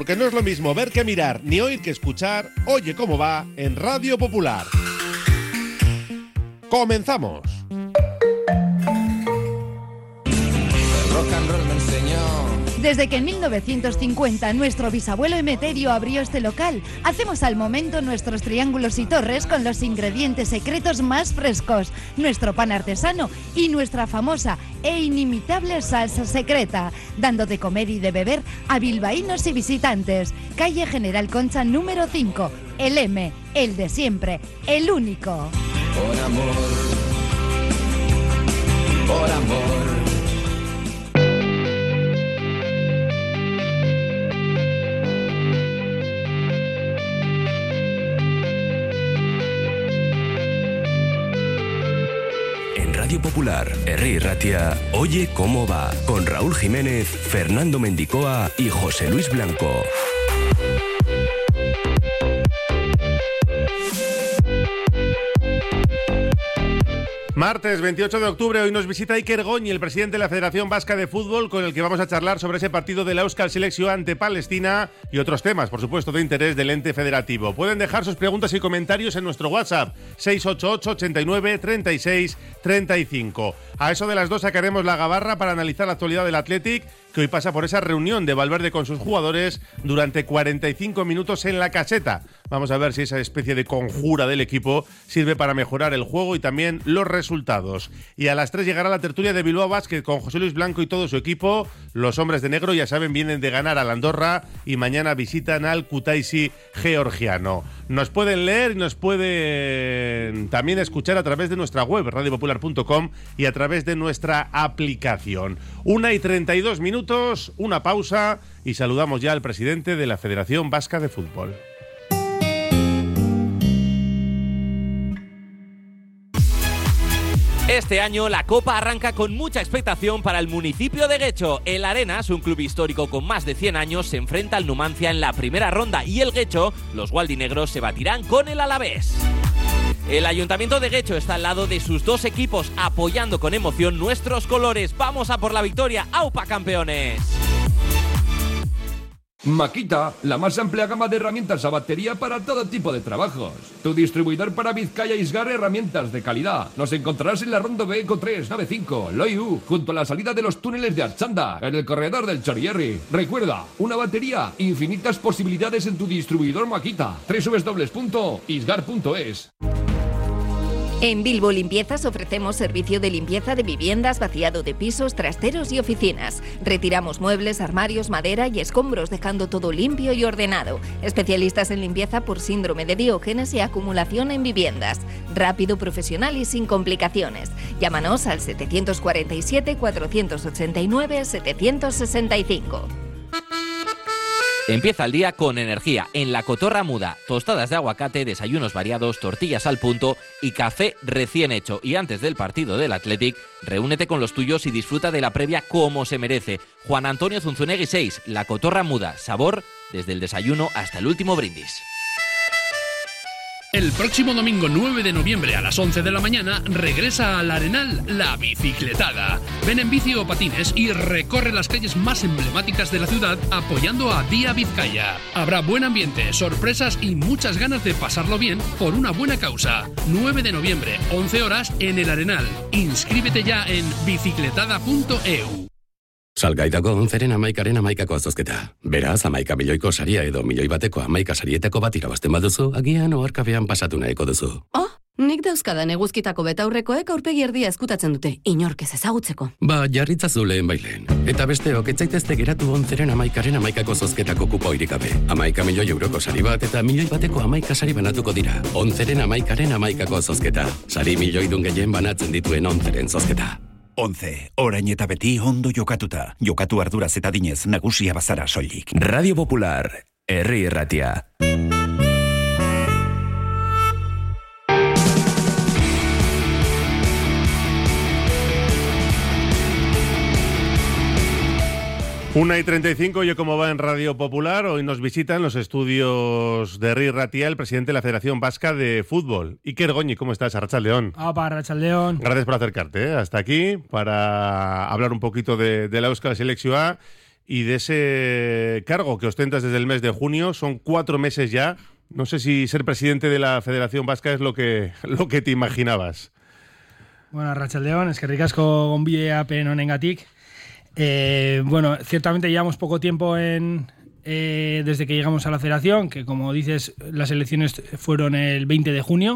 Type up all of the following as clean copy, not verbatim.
porque no es lo mismo ver que mirar, ni oír que escuchar. Oye cómo va en Radio Popular. ¡Comenzamos! Rock and roll me enseñó. Desde que en 1950 nuestro bisabuelo Emeterio abrió este local, hacemos al momento nuestros triángulos y torres con los ingredientes secretos más frescos, nuestro pan artesano y nuestra famosa e inimitable salsa secreta, dando de comer y de beber a bilbaínos y visitantes. Calle General Concha número 5, el M, el de siempre, el único. Por amor, por amor. Radio Popular, Herri Ratia, Oye cómo va, con Raúl Jiménez, Fernando Mendicoa y José Luis Blanco. Martes 28 de octubre, hoy nos visita Iker Goñi, el presidente de la Federación Vasca de Fútbol, con el que vamos a charlar sobre ese partido de la Euskal Selección ante Palestina y otros temas, por supuesto, de interés del ente federativo. Pueden dejar sus preguntas y comentarios en nuestro WhatsApp, 688 89 36 35. A eso de las 2 sacaremos la gabarra para analizar la actualidad del Athletic, que hoy pasa por esa reunión de Valverde con sus jugadores durante 45 minutos en la caseta. Vamos a ver si esa especie de conjura del equipo sirve para mejorar el juego y también los resultados. Y a las 3 llegará la tertulia de Bilbao Basket con José Luis Blanco y todo su equipo. Los hombres de negro, ya saben, vienen de ganar al Andorra y mañana visitan al Kutaisi georgiano. Nos pueden leer y nos pueden también escuchar a través de nuestra web, radiopopular.com, y a través de nuestra aplicación. 1:32, una pausa y saludamos ya al presidente de la Federación Vasca de Fútbol. Este año la Copa arranca con mucha expectación para el municipio de Guecho. El Arenas, un club histórico con más de 100 años, se enfrenta al Numancia en la primera ronda y el Guecho, los gualdinegros, se batirán con el Alavés. El Ayuntamiento de Guecho está al lado de sus dos equipos, apoyando con emoción nuestros colores. ¡Vamos a por la victoria! ¡Aupa, campeones! Makita, la más amplia gama de herramientas a batería para todo tipo de trabajos. Tu distribuidor para Vizcaya Isgar, herramientas de calidad. Nos encontrarás en la Rondo B Eco 3, nave 5, Loiu, junto a la salida de los túneles de Archanda, en el corredor del Chorierri. Recuerda, una batería, infinitas posibilidades en tu distribuidor Makita. www.isgar.es. En Bilbo Limpiezas ofrecemos servicio de limpieza de viviendas, vaciado de pisos, trasteros y oficinas. Retiramos muebles, armarios, madera y escombros, dejando todo limpio y ordenado. Especialistas en limpieza por síndrome de Diógenes y acumulación en viviendas. Rápido, profesional y sin complicaciones. Llámanos al 747 489 765. Empieza el día con energía en La Cotorra Muda. Tostadas de aguacate, desayunos variados, tortillas al punto y café recién hecho. Y antes del partido del Athletic, reúnete con los tuyos y disfruta de la previa como se merece. Juan Antonio Zunzunegui 6, La Cotorra Muda. Sabor desde el desayuno hasta el último brindis. El próximo domingo 9 de noviembre a las 11 de la mañana regresa al Arenal la bicicletada. Ven en bici o patines y recorre las calles más emblemáticas de la ciudad apoyando a Día Vizcaya. Habrá buen ambiente, sorpresas y muchas ganas de pasarlo bien por una buena causa. 9 de noviembre, 11 horas en el Arenal. Inscríbete ya en bicicletada.eu. Salgaitako onzeren amaikaren amaikako azozketa. Beraz, 11 milioiko saria edo milioi bateko 11 sarietako bat irabazten baduzu, agian oharkabean pasatu nahiko duzu. Oh, nik dauzkadan eguzkitako betaurrekoek aurpegi erdia eskutatzen dute, inork ez ezagutzeko. Ba, jarritzazu lehen bailen. Eta besteok, etzaitezte geratu onzeren amaikaren amaikako zozketako kupo irikabe. 11 milioi euroko sari bat eta milioi bateko 11 sari banatuko dira. Onzeren amaikaren amaikako zozketa. Sari milioi dun gehien banatzen dituen onzeren zozketa. 11. Orain eta beti ondo jokatuta. Jokatu arduraz eta dinez nagusia bazara soilik. Radio Popular, Herri Ratia. Una y 35, yo como va en Radio Popular, hoy nos visitan los estudios de Herri Ratia, el presidente de la Federación Vasca de Fútbol. Iker Goñi, ¿cómo estás? Arratsaldeon. Arratsaldeon. Gracias por acercarte hasta aquí para hablar un poquito de la Euskal Selección y de ese cargo que ostentas desde el mes de junio. Son 4 meses ya. No sé si ser presidente de la Federación Vasca es lo que te imaginabas. Bueno, arratsaldeon, eskerrik asko gonbideapen honengatik. Bueno, ciertamente llevamos poco tiempo desde que llegamos a la federación, que como dices, las elecciones fueron el 20 de junio.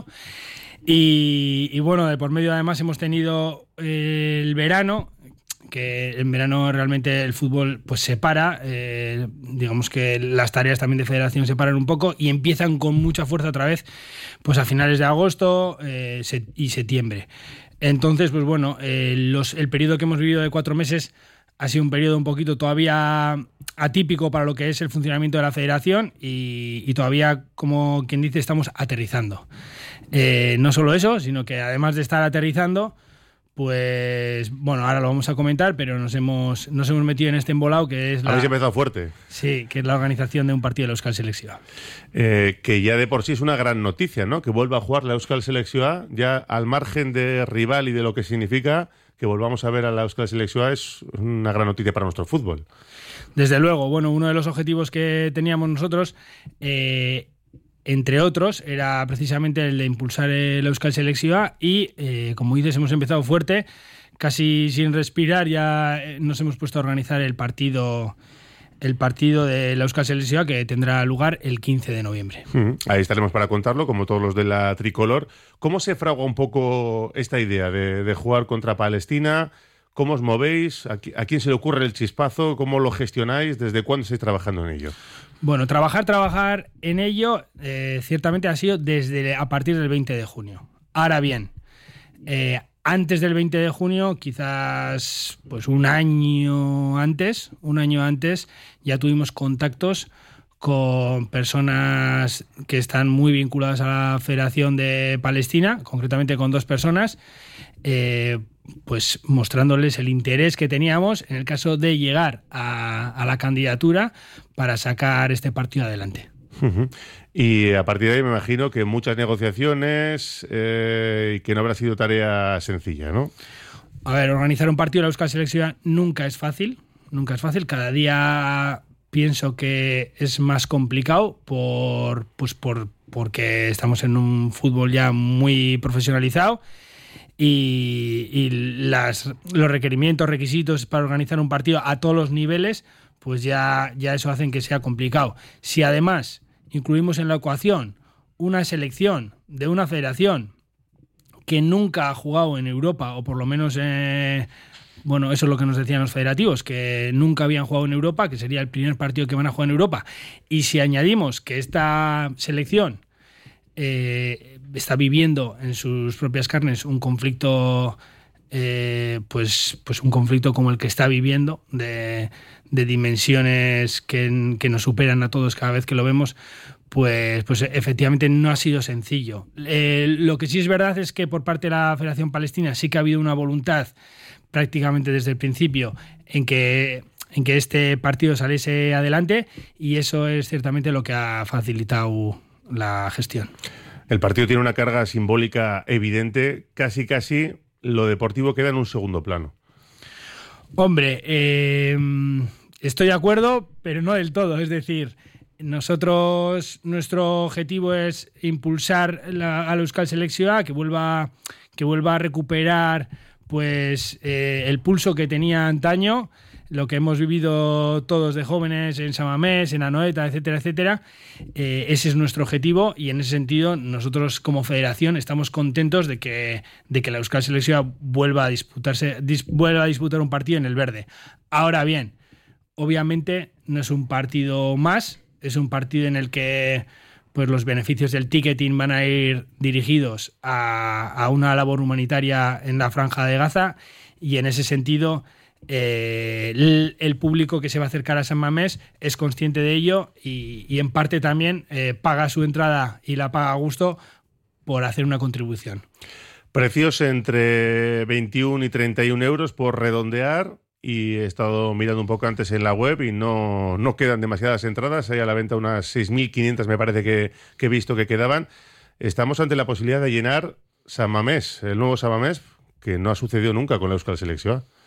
Y bueno, de por medio además hemos tenido el verano, que en verano realmente el fútbol pues se para, digamos que las tareas también de federación se paran un poco y empiezan con mucha fuerza otra vez pues a finales de agosto y septiembre. Entonces, pues bueno, el periodo que hemos vivido de 4 meses ha sido un periodo un poquito todavía atípico para lo que es el funcionamiento de la federación y todavía, como quien dice, estamos aterrizando. No solo eso, sino que además de estar aterrizando, pues bueno, ahora lo vamos a comentar, pero nos hemos metido en este embolado que es Habéis empezado fuerte. Sí, que es la organización de un partido de la Euskal Selección. Que ya de por sí es una gran noticia, ¿no? Que vuelva a jugar la Euskal Selección, ya al margen de rival y de lo que significa, que volvamos a ver a la Euskal Selección es una gran noticia para nuestro fútbol. Desde luego, bueno, uno de los objetivos que teníamos nosotros, entre otros, era precisamente el de impulsar la Euskal Selección y, como dices, hemos empezado fuerte, casi sin respirar, ya nos hemos puesto a organizar el partido de la Euskal Selección, que tendrá lugar el 15 de noviembre. Ahí estaremos para contarlo, como todos los de la tricolor. ¿Cómo se fragua un poco esta idea de jugar contra Palestina? ¿Cómo os movéis? ¿A quién se le ocurre el chispazo? ¿Cómo lo gestionáis? ¿Desde cuándo estáis trabajando en ello? Bueno, trabajar en ello ciertamente ha sido a partir del 20 de junio. Ahora bien, antes del 20 de junio, quizás pues un año antes, ya tuvimos contactos con personas que están muy vinculadas a la Federación de Palestina, concretamente con 2 personas, pues mostrándoles el interés que teníamos en el caso de llegar a la candidatura para sacar este partido adelante. Y a partir de ahí me imagino que muchas negociaciones y que no habrá sido tarea sencilla, ¿no? A ver, organizar un partido de la Euskal Selección nunca es fácil. Cada día pienso que es más complicado porque estamos en un fútbol ya muy profesionalizado y los requisitos para organizar un partido a todos los niveles, pues ya eso hacen que sea complicado. Si además incluimos en la ecuación una selección de una federación que nunca ha jugado en Europa, o por lo menos, bueno, eso es lo que nos decían los federativos, que nunca habían jugado en Europa, que sería el primer partido que van a jugar en Europa, y si añadimos que esta selección está viviendo en sus propias carnes un conflicto, pues un conflicto como el que está viviendo, de dimensiones que nos superan a todos cada vez que lo vemos, pues efectivamente no ha sido sencillo. Lo que sí es verdad es que por parte de la Federación Palestina sí que ha habido una voluntad prácticamente desde el principio en que este partido saliese adelante, y eso es ciertamente lo que ha facilitado la gestión. El partido tiene una carga simbólica evidente, casi lo deportivo queda en un segundo plano. Hombre, estoy de acuerdo, pero no del todo. Es decir, nuestro objetivo es impulsar a la Euskal Selección, que vuelva a recuperar pues el pulso que tenía antaño, lo que hemos vivido todos de jóvenes en San Mamés, en Anoeta, etcétera, etcétera. Ese es nuestro objetivo, y en ese sentido nosotros como federación estamos contentos de que la Euskal Selección vuelva a disputar un partido en el verde. Ahora bien, obviamente no es un partido más, es un partido en el que pues los beneficios del ticketing van a ir dirigidos a una labor humanitaria en la Franja de Gaza, y en ese sentido el público que se va a acercar a San Mamés es consciente de ello, y en parte también paga su entrada y la paga a gusto por hacer una contribución. Precios entre 21 y 31 euros por redondear, y he estado mirando un poco antes en la web y no quedan demasiadas entradas. Hay a la venta unas 6.500, me parece que he visto que quedaban. Estamos ante la posibilidad de llenar San Mamés, el nuevo San Mamés, que no ha sucedido nunca con la Euskal Selección.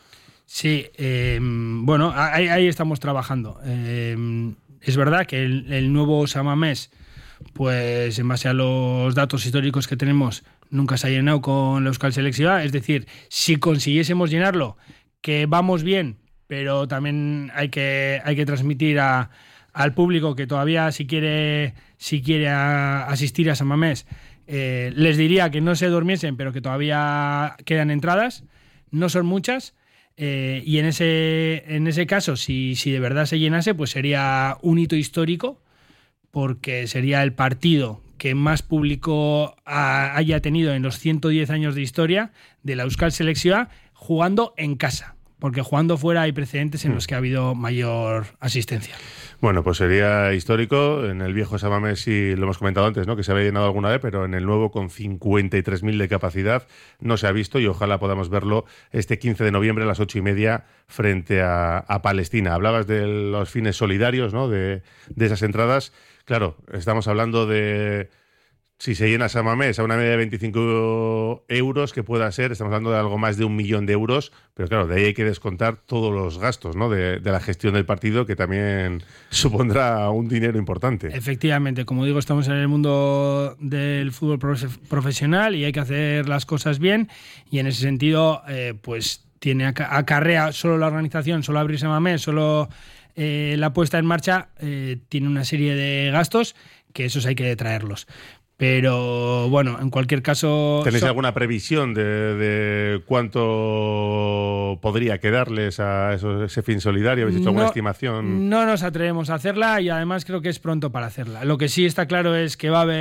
Sí, bueno, ahí estamos trabajando. Es verdad que el nuevo San Mamés, pues en base a los datos históricos que tenemos, nunca se ha llenado con la Euskal Selección A. Es decir, si consiguiésemos llenarlo, que vamos bien, pero también hay que transmitir al público que todavía si quiere asistir a San Mamés, les diría que no se durmiesen, pero que todavía quedan entradas, no son muchas, y en ese caso, si de verdad se llenase, pues sería un hito histórico, porque sería el partido que más público haya tenido en los 110 años de historia de la Euskal Selección jugando en casa, porque jugando fuera hay precedentes en los que ha habido mayor asistencia. Bueno, pues sería histórico. En el viejo San Mamés, sí lo hemos comentado antes, ¿no? Que se había llenado alguna vez, pero en el nuevo, con 53.000 de capacidad, no se ha visto, y ojalá podamos verlo este 15 de noviembre a las 8:30 frente a Palestina. Hablabas de los fines solidarios, ¿no? De esas entradas. Claro, estamos hablando de... Si se llena San Mamés a una media de 25 euros, que pueda ser, estamos hablando de algo más de 1 millón de euros, pero claro, de ahí hay que descontar todos los gastos, ¿no? de la gestión del partido, que también supondrá un dinero importante. Efectivamente, como digo, estamos en el mundo del fútbol profesional y hay que hacer las cosas bien, y en ese sentido, pues acarrea solo la organización, solo abrir San Mamés, solo la puesta en marcha, tiene una serie de gastos que esos hay que traerlos. Pero bueno, en cualquier caso... ¿Tenéis alguna previsión de cuánto podría quedarles a ese fin solidario? ¿Habéis hecho alguna estimación? No nos atrevemos a hacerla, y además creo que es pronto para hacerla. Lo que sí está claro es que va a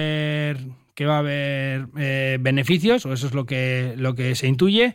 haber beneficios, o eso es lo que se intuye,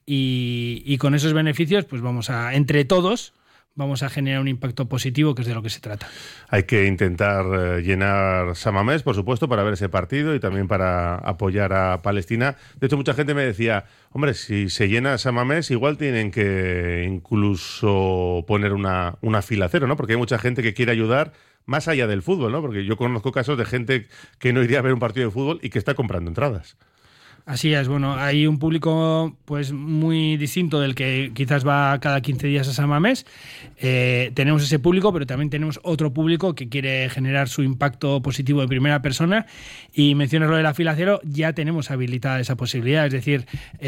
y con esos beneficios pues entre todos vamos a generar un impacto positivo, que es de lo que se trata. Hay que intentar llenar San Mamés, por supuesto, para ver ese partido y también para apoyar a Palestina. De hecho, mucha gente me decía, hombre, si se llena San Mamés, igual tienen que incluso poner una fila cero, ¿no? Porque hay mucha gente que quiere ayudar más allá del fútbol, ¿no? Porque yo conozco casos de gente que no iría a ver un partido de fútbol y que está comprando entradas. Así es, bueno, hay un público pues muy distinto del que quizás va cada 15 días a San Mamés. Tenemos ese público, pero también tenemos otro público que quiere generar su impacto positivo en primera persona, y mencionas lo de la fila cero, ya tenemos habilitada esa posibilidad, es decir,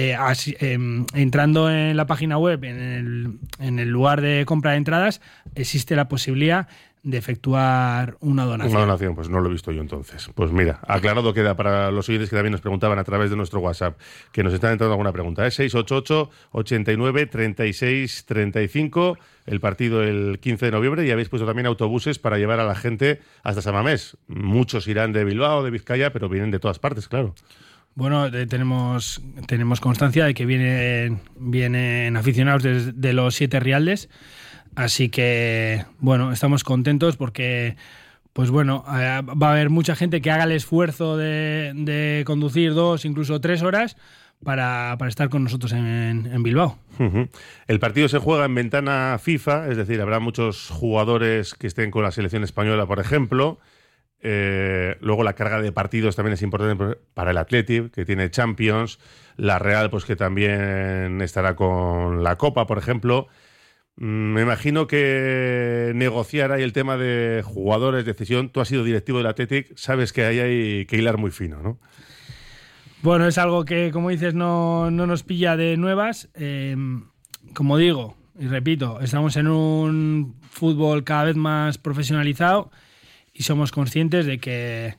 entrando en la página web, en el lugar de compra de entradas, existe la posibilidad de efectuar una donación. Una donación, pues no lo he visto yo entonces. Pues mira, aclarado queda para los oyentes que también nos preguntaban a través de nuestro WhatsApp, que nos están entrando alguna pregunta. 688-89-36-35, el partido el 15 de noviembre, y habéis puesto también autobuses para llevar a la gente hasta San Mamés. Muchos irán de Bilbao, de Vizcaya, pero vienen de todas partes, claro. Bueno, tenemos constancia de que vienen aficionados de los 7 Rialdes. Así que, bueno, estamos contentos porque, pues bueno, va a haber mucha gente que haga el esfuerzo de conducir 2, incluso 3 horas para estar con nosotros en Bilbao. Uh-huh. El partido se juega en ventana FIFA, es decir, habrá muchos jugadores que estén con la selección española, por ejemplo. Luego la carga de partidos también es importante para el Athletic, que tiene Champions. La Real, pues que también estará con la Copa, por ejemplo. Me imagino que negociar ahí el tema de jugadores, decisión. Tú has sido directivo del Athletic, sabes que ahí hay que hilar muy fino, ¿no? Bueno, es algo que, como dices, no nos pilla de nuevas. Como digo y repito, estamos en un fútbol cada vez más profesionalizado y somos conscientes de que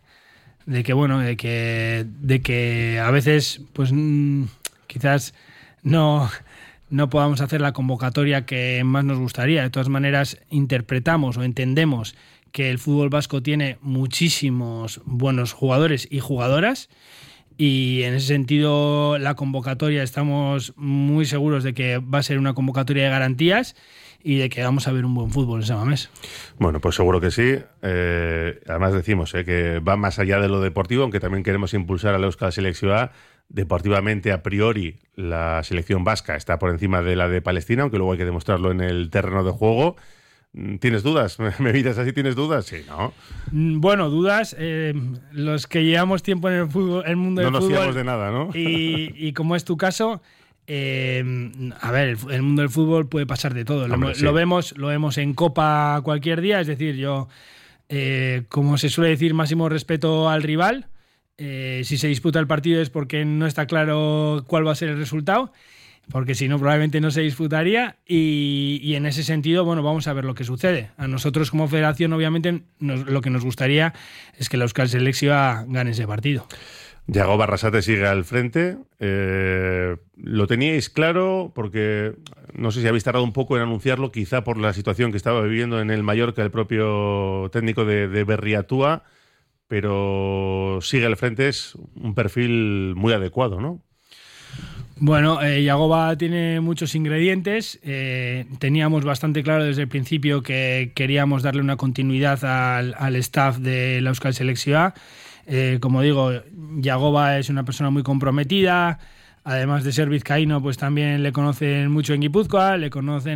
a veces pues quizás no podamos hacer la convocatoria que más nos gustaría. De todas maneras, interpretamos o entendemos que el fútbol vasco tiene muchísimos buenos jugadores y jugadoras, y en ese sentido la convocatoria estamos muy seguros de que va a ser una convocatoria de garantías y de que vamos a ver un buen fútbol en San Mamés. Bueno, pues seguro que sí. Además decimos que va más allá de lo deportivo, aunque también queremos impulsar a la Euskal Selección A. Deportivamente, a priori, la selección vasca está por encima de la de Palestina, aunque luego hay que demostrarlo en el terreno de juego. ¿Tienes dudas? ¿Me miras así? ¿Tienes dudas? Sí, ¿no? Bueno, dudas. Los que llevamos tiempo en el fútbol, el mundo del fútbol. No nos fiamos de nada, ¿no? Y como es tu caso, A ver, el mundo del fútbol puede pasar de todo. Hombre, sí. Lo vemos en Copa cualquier día. Es decir, yo, como se suele decir, máximo respeto al rival. Si se disputa el partido es porque no está claro cuál va a ser el resultado, porque si no probablemente no se disputaría, y en ese sentido, bueno, vamos a ver lo que sucede. A nosotros como federación, obviamente, lo que nos gustaría es que la Euskal Selección gane ese partido. Yago Barrasate sigue al frente. ¿Lo teníais claro? Porque no sé si habéis tardado un poco en anunciarlo, quizá por la situación que estaba viviendo en el Mallorca el propio técnico de Berriatúa, pero sigue al frente, es un perfil muy adecuado, ¿no? Bueno, Yagoba tiene muchos ingredientes. Teníamos bastante claro desde el principio que queríamos darle una continuidad al staff de la Euskal Selección. Como digo, Yagoba es una persona muy comprometida. Además de ser vizcaíno, pues también le conocen mucho en Guipúzcoa, le conocen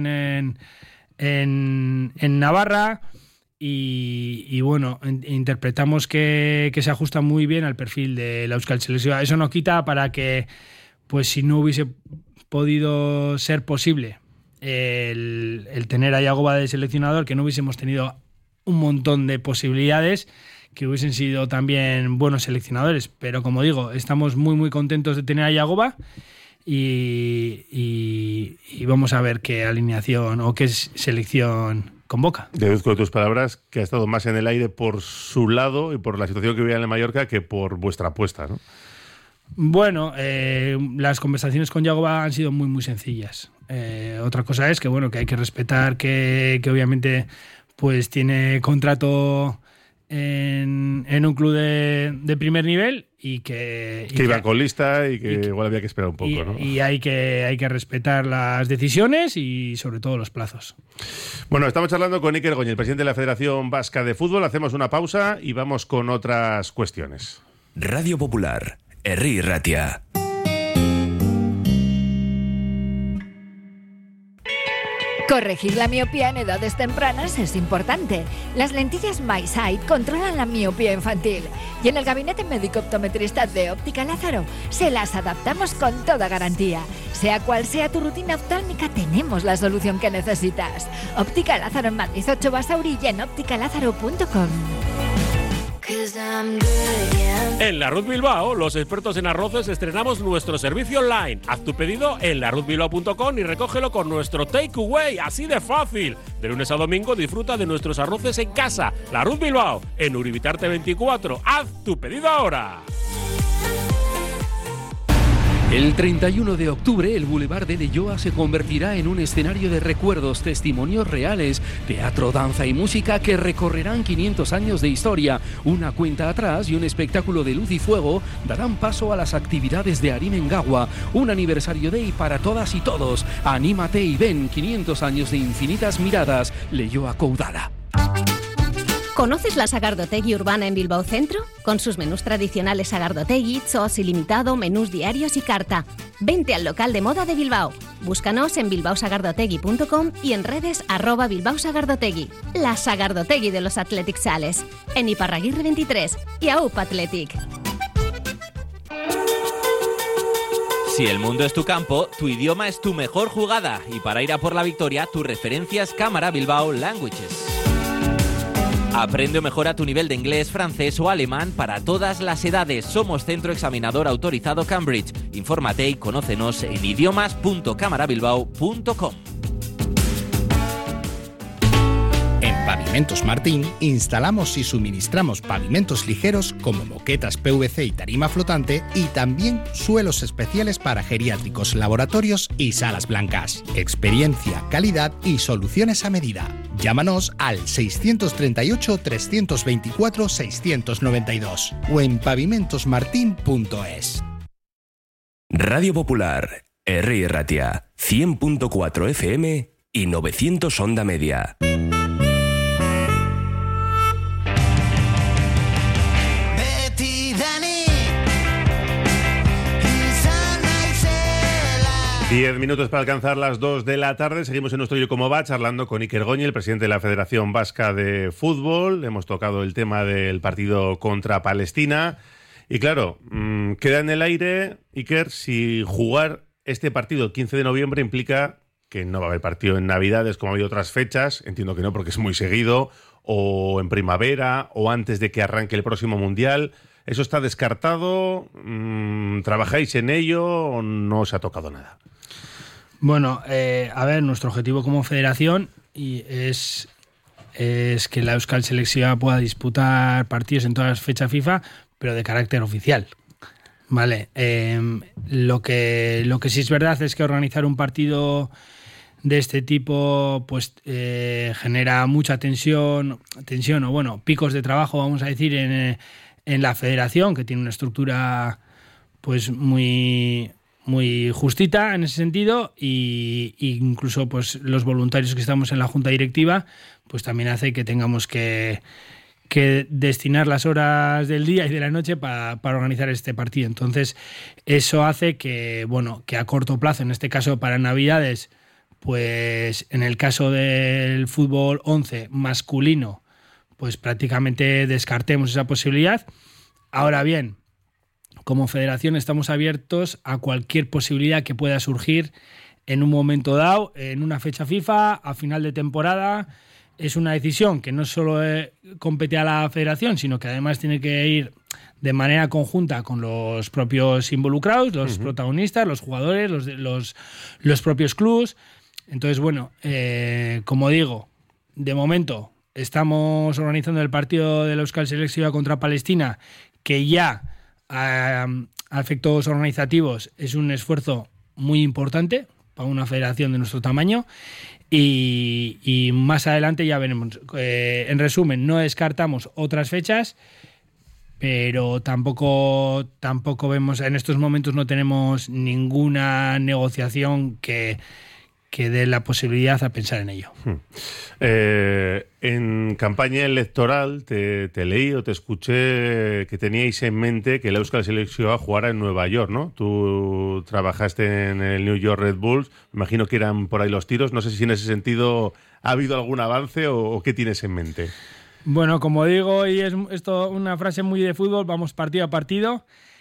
en Navarra. Y bueno, interpretamos que se ajusta muy bien al perfil de la Euskal Selección. Eso no quita para que, pues si no hubiese podido ser posible el tener a Yagoba de seleccionador, que no hubiésemos tenido un montón de posibilidades que hubiesen sido también buenos seleccionadores. Pero como digo, estamos muy muy contentos de tener a Yagoba y vamos a ver qué alineación o qué selección convoca. Deduzco de tus palabras que ha estado más en el aire por su lado y por la situación que vivía en el Mallorca que por vuestra apuesta, ¿no? Bueno, las conversaciones con Yagoba han sido muy muy sencillas. Otra cosa es que bueno, que hay que respetar que obviamente pues tiene contrato en un club de primer nivel y que iba con lista y que igual había que esperar un poco, ¿no? Y hay que respetar las decisiones y sobre todo los plazos. Bueno, estamos charlando con Iker Goñi, el presidente de la Federación Vasca de Fútbol. Hacemos una pausa y vamos con otras cuestiones. Radio Popular, Herri Ratia. Corregir la miopía en edades tempranas es importante. Las lentillas MySight controlan la miopía infantil y en el gabinete médico optometrista de Óptica Lázaro se las adaptamos con toda garantía. Sea cual sea tu rutina oftálmica, tenemos la solución que necesitas. Óptica Lázaro en Madrid 8 Basauri y en ópticalázaro.com. En La Ruz Bilbao, los expertos en arroces, estrenamos nuestro servicio online. Haz tu pedido en laruzbilbao.com y recógelo con nuestro takeaway, así de fácil. De lunes a domingo disfruta de nuestros arroces en casa. La Ruz Bilbao, en Uribitarte 24. Haz tu pedido ahora. El 31 de octubre, el Boulevard de Leioa se convertirá en un escenario de recuerdos, testimonios reales, teatro, danza y música que recorrerán 500 años de historia. Una cuenta atrás y un espectáculo de luz y fuego darán paso a las actividades de Arimengawa, un aniversario day para todas y todos. Anímate y ven, 500 años de infinitas miradas. Leioa Coudala. ¿Conoces la Sagardotegui urbana en Bilbao Centro? Con sus menús tradicionales Sagardotegui, Chos ilimitado, menús diarios y carta. Vente al local de moda de Bilbao. Búscanos en bilbaosagardotegui.com y en redes @bilbaosagardotegui. La Sagardotegui de los Athletic Sales. En Iparraguirre 23 y AUP Athletic. Si el mundo es tu campo, tu idioma es tu mejor jugada. Y para ir a por la victoria, tu referencia es Cámara Bilbao Languages. Aprende o mejora tu nivel de inglés, francés o alemán para todas las edades. Somos centro examinador autorizado Cambridge. Infórmate y conócenos en idiomas.camarabilbao.com. En Pavimentos Martín instalamos y suministramos pavimentos ligeros como moquetas PVC y tarima flotante y también suelos especiales para geriátricos, laboratorios y salas blancas. Experiencia, calidad y soluciones a medida. Llámanos al 634-324-692 o en pavimentosmartin.es. Radio Popular, Herri Ratia, 100.4 FM y 900 onda media. 10 minutos para alcanzar las 2 de la tarde. Seguimos en nuestro Yo Cómo Va, charlando con Iker Goñi, el presidente de la Federación Vasca de Fútbol. Hemos tocado el tema del partido contra Palestina. Y claro, queda en el aire, Iker, si jugar este partido, el 15 de noviembre, implica que no va a haber partido en Navidades como ha habido otras fechas. Entiendo que no, porque es muy seguido, o en primavera, o antes de que arranque el próximo Mundial. ¿Eso está descartado? ¿Trabajáis en ello o no os ha tocado nada? Bueno, a ver, nuestro objetivo como federación es que la Euskal Selección pueda disputar partidos en todas las fechas FIFA, pero de carácter oficial. Vale. Lo que sí es verdad es que organizar un partido de este tipo pues genera mucha tensión o bueno, picos de trabajo, vamos a decir, en la federación, que tiene una estructura pues muy justita en ese sentido, y incluso pues los voluntarios que estamos en la junta directiva pues también hace que tengamos que destinar las horas del día y de la noche para organizar este partido. Entonces eso hace que a corto plazo, en este caso para Navidades, pues en el caso del fútbol 11 masculino, pues prácticamente descartemos esa posibilidad. Ahora bien, como federación estamos abiertos a cualquier posibilidad que pueda surgir en un momento dado, en una fecha FIFA, a final de temporada. Es una decisión que no solo compete a la federación, sino que además tiene que ir de manera conjunta con los propios involucrados, los protagonistas, los jugadores, los propios clubes. Entonces, bueno, como digo, de momento estamos organizando el partido de la Euskal Selección contra Palestina, que ya a efectos organizativos es un esfuerzo muy importante para una federación de nuestro tamaño, y más adelante ya veremos. En resumen, no descartamos otras fechas, pero tampoco vemos, en estos momentos no tenemos ninguna negociación que dé la posibilidad a pensar en ello. En campaña electoral te leí o te escuché que teníais en mente que la Euskal Selección jugara en Nueva York, ¿no? Tú trabajaste en el New York Red Bulls, me imagino que eran por ahí los tiros. No sé si en ese sentido ha habido algún avance o qué tienes en mente. Bueno, como digo, y es esto una frase muy de fútbol, vamos partido a partido.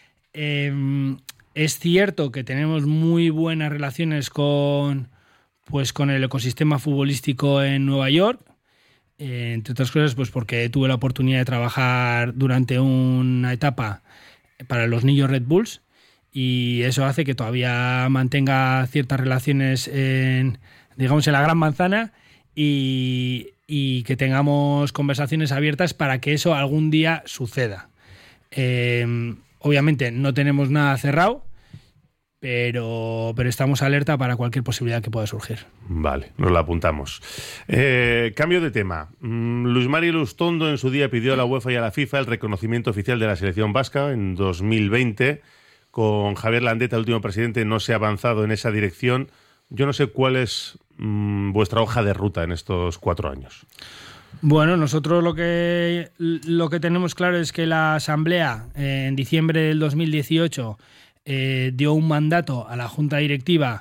Es cierto que tenemos muy buenas relaciones con el ecosistema futbolístico en Nueva York, entre otras cosas pues porque tuve la oportunidad de trabajar durante una etapa para los New York Red Bulls, y eso hace que todavía mantenga ciertas relaciones en la Gran Manzana, y que tengamos conversaciones abiertas para que eso algún día suceda. Obviamente no tenemos nada cerrado, pero estamos alerta para cualquier posibilidad que pueda surgir. Vale, nos la apuntamos. Cambio de tema. Luis Mari Lustondo en su día pidió a la UEFA y a la FIFA el reconocimiento oficial de la selección vasca en 2020. Con Javier Landeta, el último presidente, no se ha avanzado en esa dirección. Yo no sé cuál es vuestra hoja de ruta en estos 4 años. Bueno, nosotros lo que tenemos claro es que la Asamblea en diciembre del 2018 dio un mandato a la Junta Directiva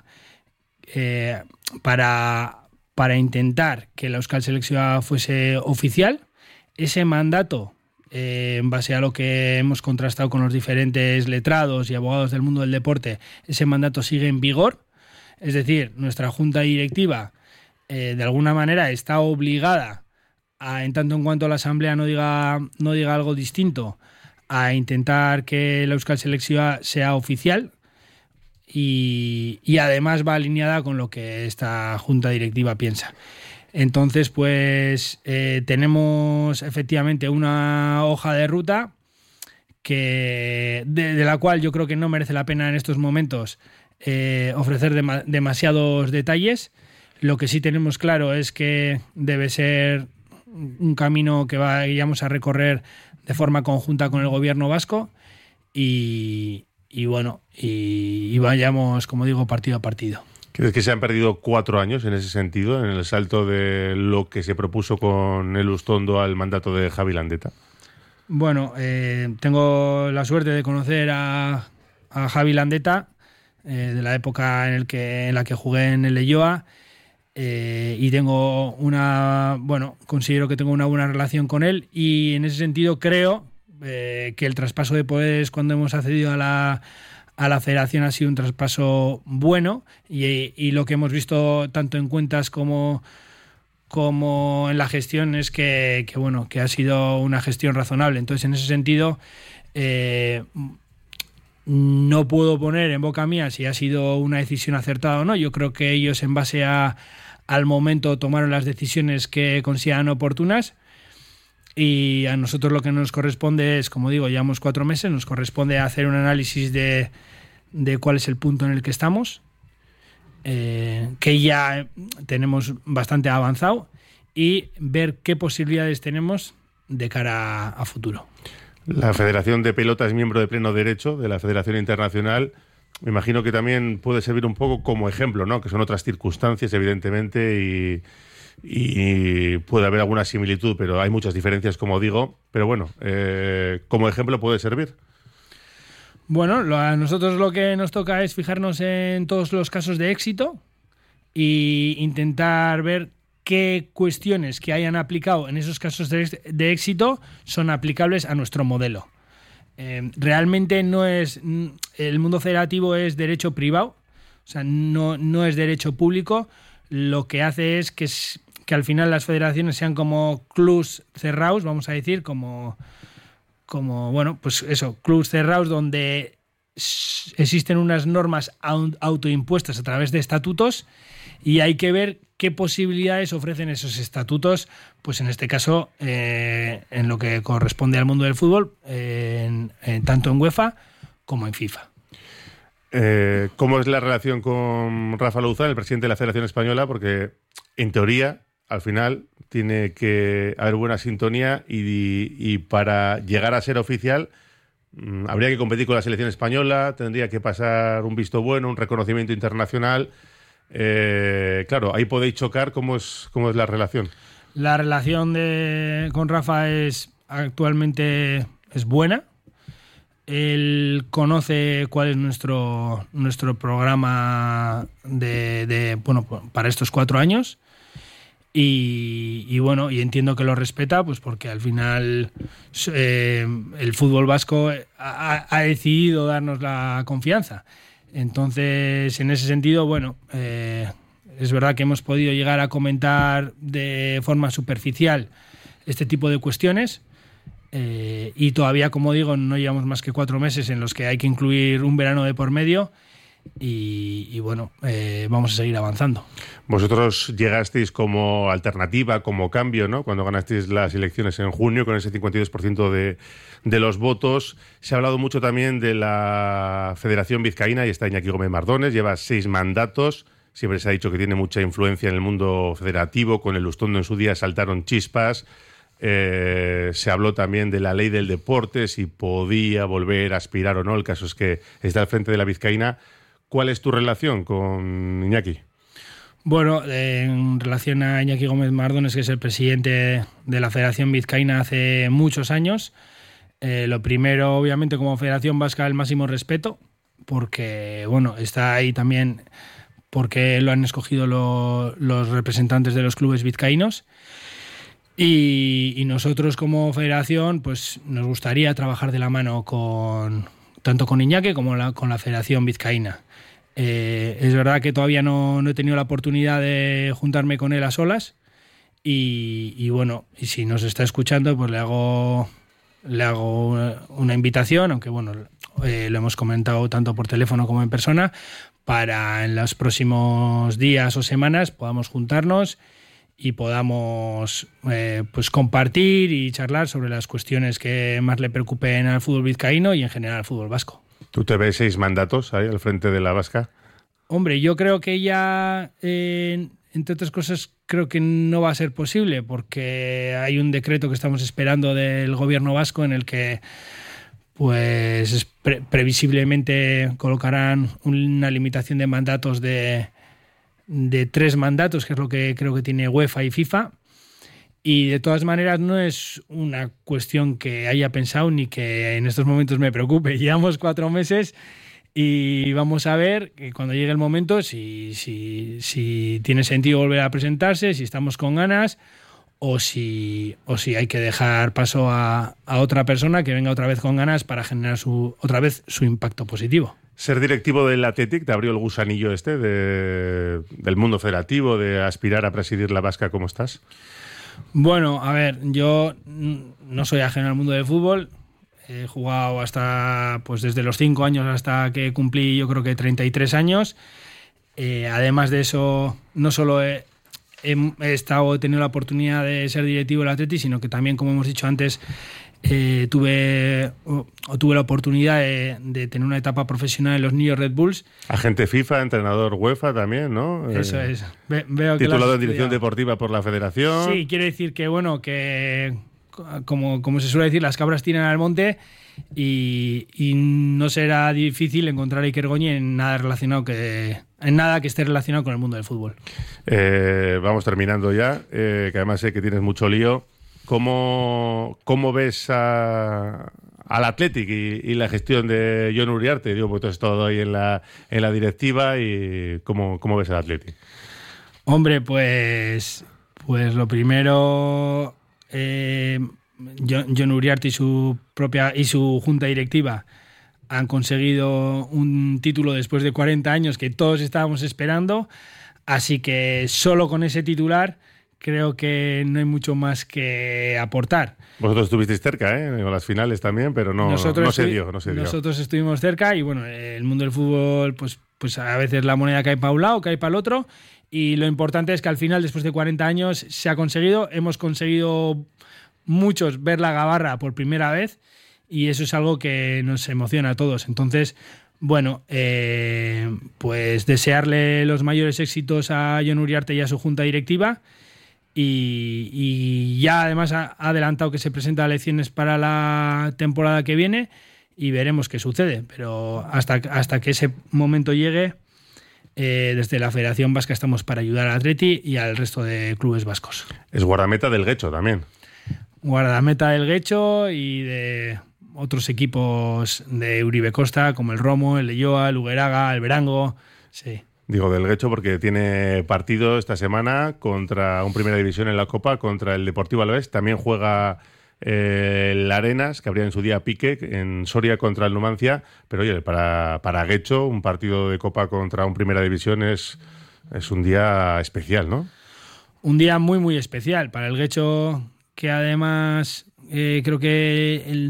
para intentar que la Euskal Selección fuese oficial. Ese mandato, en base a lo que hemos contrastado con los diferentes letrados y abogados del mundo del deporte, ese mandato sigue en vigor. Es decir, nuestra Junta Directiva de alguna manera está obligada, en tanto en cuanto la Asamblea no diga algo distinto, a intentar que la Euskal Selección sea oficial, y además va alineada con lo que esta Junta Directiva piensa. Entonces, pues tenemos efectivamente una hoja de ruta de la cual yo creo que no merece la pena en estos momentos ofrecer demasiados detalles. Lo que sí tenemos claro es que debe ser un camino que vayamos a recorrer de forma conjunta con el gobierno vasco, y vayamos, como digo, partido a partido. ¿Crees que se han perdido 4 años en ese sentido, en el salto de lo que se propuso con el Lustondo al mandato de Javi Landeta? Bueno, tengo la suerte de conocer a Javi Landeta de la época en la que jugué en el Leioa, y considero que tengo una buena relación con él, y en ese sentido creo que el traspaso de poderes cuando hemos accedido a a la federación ha sido un traspaso bueno y lo que hemos visto tanto en cuentas como en la gestión es que ha sido una gestión razonable. Entonces, en ese sentido, no puedo poner en boca mía si ha sido una decisión acertada o no. Yo creo que ellos, en base al momento, tomaron las decisiones que consideran oportunas. Y a nosotros lo que nos corresponde es, como digo, llevamos 4 meses, nos corresponde hacer un análisis de cuál es el punto en el que estamos, que ya tenemos bastante avanzado, y ver qué posibilidades tenemos de cara a futuro. La Federación de Pelota es miembro de pleno derecho de la Federación Internacional. Me imagino que también puede servir un poco como ejemplo, ¿no? Que son otras circunstancias, evidentemente, y puede haber alguna similitud, pero hay muchas diferencias, como digo. Pero bueno, como ejemplo puede servir. Bueno, a nosotros lo que nos toca es fijarnos en todos los casos de éxito e intentar ver qué cuestiones que hayan aplicado en esos casos de éxito son aplicables a nuestro modelo. Realmente no es... El mundo federativo es derecho privado, o sea, no es derecho público. Lo que hace es que al final las federaciones sean como clubs cerrados, vamos a decir, como bueno, pues eso, clubs cerrados donde existen unas normas autoimpuestas a través de estatutos, y hay que ver qué posibilidades ofrecen esos estatutos, pues en este caso, en lo que corresponde al mundo del fútbol, tanto en UEFA como en FIFA. ¿Cómo es la relación con Rafa Louzán, el presidente de la Federación Española? Porque, en teoría, al final tiene que haber buena sintonía y para llegar a ser oficial habría que competir con la selección española, tendría que pasar un visto bueno, un reconocimiento internacional. Claro, ahí podéis chocar. ¿Cómo es la relación? La relación con Rafa actualmente es buena. Él conoce cuál es nuestro programa para estos 4 años. Y bueno, y entiendo que lo respeta, pues porque al final el fútbol vasco ha decidido darnos la confianza. Entonces, en ese sentido, bueno, es verdad que hemos podido llegar a comentar de forma superficial este tipo de cuestiones, y todavía, como digo, no llevamos más que 4 meses en los que hay que incluir un verano de por medio. Y bueno, vamos a seguir avanzando. Vosotros llegasteis como alternativa, como cambio, ¿no? Cuando ganasteis las elecciones en junio con ese 52% de los votos. Se ha hablado mucho también de la Federación Vizcaína, y está Iñaki Gómez Mardones, lleva 6 mandatos. Siempre se ha dicho que tiene mucha influencia en el mundo federativo. Con el Lustondo en su día saltaron chispas. Se habló también de la ley del deporte, si podía volver a aspirar o no. El caso es que está al frente de la Vizcaína. ¿Cuál es tu relación con Iñaki? Bueno, en relación a Iñaki Gómez Mardones, que es el presidente de la Federación Vizcaína hace muchos años, lo primero, obviamente, como Federación Vasca, el máximo respeto, porque bueno, está ahí también porque lo han escogido los representantes de los clubes vizcaínos. Y nosotros como federación, pues nos gustaría trabajar de la mano tanto con Iñaki como con la Federación Vizcaína. Es verdad que todavía no he tenido la oportunidad de juntarme con él a solas, y bueno, y si nos está escuchando, pues le hago una invitación, aunque bueno, lo hemos comentado tanto por teléfono como en persona, para en los próximos días o semanas podamos juntarnos y podamos pues compartir y charlar sobre las cuestiones que más le preocupen al fútbol vizcaíno y en general al fútbol vasco. ¿Tú te ves 6 mandatos ahí al frente de la Vasca? Hombre, yo creo que ya, entre otras cosas, creo que no va a ser posible, porque hay un decreto que estamos esperando del gobierno vasco en el que pues previsiblemente colocarán una limitación de mandatos de 3 mandatos, que es lo que creo que tiene UEFA y FIFA. Y de todas maneras no es una cuestión que haya pensado ni que en estos momentos me preocupe. Llevamos 4 meses y vamos a ver que cuando llegue el momento si tiene sentido volver a presentarse, si estamos con ganas o si hay que dejar paso a otra persona que venga otra vez con ganas para generar otra vez su impacto positivo. Ser directivo del Athletic te abrió el gusanillo del mundo federativo, de aspirar a presidir la Vasca. ¿Cómo estás? Bueno, a ver, yo no soy ajeno al mundo del fútbol. He jugado hasta, pues desde los 5 años hasta que cumplí, yo creo que 33 años. Además de eso, no solo he tenido la oportunidad de ser directivo del Athletic, sino que también, como hemos dicho antes, tuve la oportunidad de tener una etapa profesional en los New York Red Bulls. Agente FIFA, entrenador UEFA también, ¿no? Eso es. Veo titulado que en dirección deportiva por la Federación. Sí, quiere decir que, bueno, que como se suele decir, las cabras tiran al monte y no será difícil encontrar a Iker Goñi en nada que esté relacionado con el mundo del fútbol. Vamos terminando ya, que además sé que tienes mucho lío. ¿Cómo ves al Athletic y la gestión de Jon Uriarte? Digo, porque tú has estado ahí en la directiva, y ¿cómo ves al Athletic? Hombre, pues lo primero, Jon Uriarte y su junta directiva han conseguido un título después de 40 años que todos estábamos esperando, así que solo con ese titular creo que no hay mucho más que aportar. Vosotros estuvisteis cerca, con las finales también, pero no se dio. Nosotros estuvimos cerca y, bueno, el mundo del fútbol, pues a veces la moneda cae para un lado, cae para el otro, y lo importante es que al final, después de 40 años, se ha conseguido. Hemos conseguido muchos ver la gabarra por primera vez, y eso es algo que nos emociona a todos. Entonces, bueno, pues desearle los mayores éxitos a Jon Uriarte y a su junta directiva. Y ya además ha adelantado que se presenta a elecciones para la temporada que viene, y veremos qué sucede. Pero hasta que ese momento llegue, desde la Federación Vasca estamos para ayudar al Atleti y al resto de clubes vascos. Es guardameta del Guecho también. Guardameta del Guecho y de otros equipos de Uribe Costa, como el Romo, el Leyoa, el Ugueraga, el Verango, sí. Digo del Guecho porque tiene partido esta semana contra un Primera División en la Copa, contra el Deportivo Alavés. También juega el Arenas, que habría en su día pique, en Soria contra el Numancia. Pero oye, para Guecho, un partido de Copa contra un Primera División es un día especial, ¿no? Un día muy, muy especial para el Guecho, que además creo que el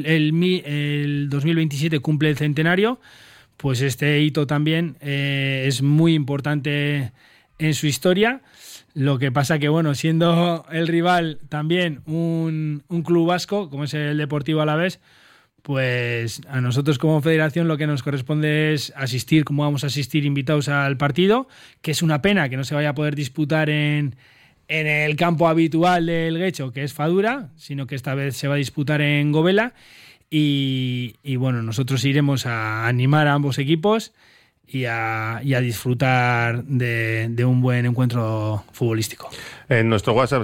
2027 cumple el centenario. Pues este hito también es muy importante en su historia. Lo que pasa que, bueno, siendo el rival también un club vasco, como es el Deportivo Alavés, pues a nosotros como federación lo que nos corresponde es asistir, como vamos a asistir invitados al partido, que es una pena que no se vaya a poder disputar en el campo habitual del Guecho, que es Fadura, sino que esta vez se va a disputar en Gobela. Y bueno, nosotros iremos a animar a ambos equipos y a disfrutar de un buen encuentro futbolístico. En nuestro WhatsApp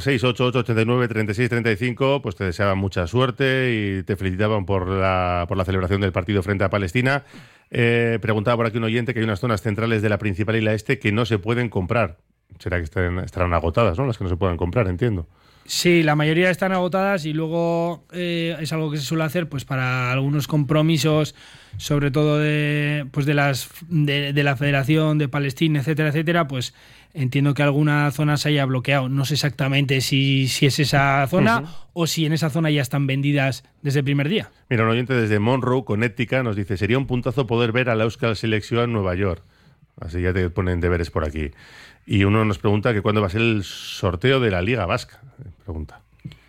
688-89-3635, pues te deseaban mucha suerte y te felicitaban por la celebración del partido frente a Palestina. Preguntaba por aquí un oyente que hay unas zonas centrales de la Principal y la Este que no se pueden comprar. Será que estarán agotadas, ¿no? Las que no se puedan comprar, entiendo. Sí, la mayoría están agotadas, y luego es algo que se suele hacer pues para algunos compromisos, sobre todo de la Federación de Palestina, etcétera, etcétera. Pues entiendo que alguna zona se haya bloqueado. No sé exactamente si es esa zona o si en esa zona ya están vendidas desde el primer día. Mira, un oyente desde Monroe, Connecticut, nos dice: sería un puntazo poder ver a la Euskal Selección en Nueva York. Así ya te ponen deberes por aquí. Y uno nos pregunta que cuándo va a ser el sorteo de la Liga Vasca. Pregunta.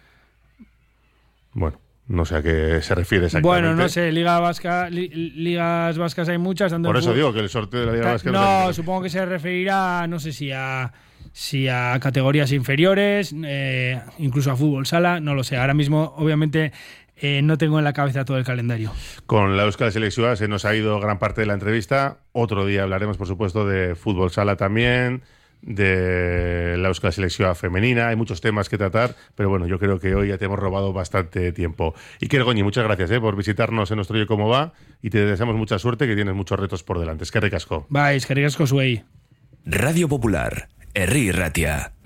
Bueno, no sé a qué se refiere exactamente. Bueno, no sé, ligas vascas hay muchas. Por eso digo que el sorteo de la Liga Vasca... No, supongo que se referirá, no sé si a categorías inferiores, incluso a fútbol sala, no lo sé. Ahora mismo, obviamente, no tengo en la cabeza todo el calendario. Con la Euskal Selección se nos ha ido gran parte de la entrevista. Otro día hablaremos, por supuesto, de fútbol sala también, de la Euskal Selección femenina. Hay muchos temas que tratar, pero bueno, yo creo que hoy ya te hemos robado bastante tiempo. Iker Goñi, muchas gracias por visitarnos en nuestro Oye Cómo Va, y te deseamos mucha suerte, que tienes muchos retos por delante. Eskerrik asko. Bai, eskerrik asko zuei. Radio Popular, Herri Ratia.